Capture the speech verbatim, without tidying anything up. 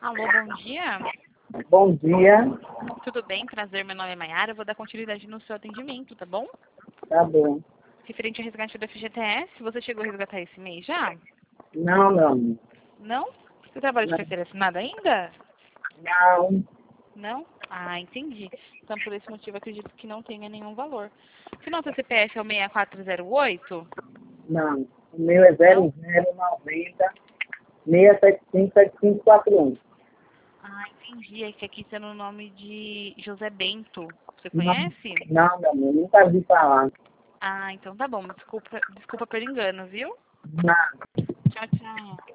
Alô, bom dia. Bom dia. Tudo bem? Prazer, meu nome é Maiara. Eu vou dar continuidade no seu atendimento, tá bom? Tá bom. Referente ao resgate do F G T S, você chegou a resgatar esse mês já? Não, não. Não? Você trabalha de Não. carteira assinada ainda? Não. Não? Ah, entendi. Então, por esse motivo, acredito que não tenha nenhum valor. Se nosso C P F é o seis quatro zero oito? Não. O meu é zero zero noventa seis sete cinco sete cinco quatro um. Ah, entendi. É que aqui está no nome de José Bento. Você Não, conhece? não, meu amor, nunca vi falar. Ah, então tá bom. Desculpa, desculpa pelo engano, viu? Não. Tchau, tchau.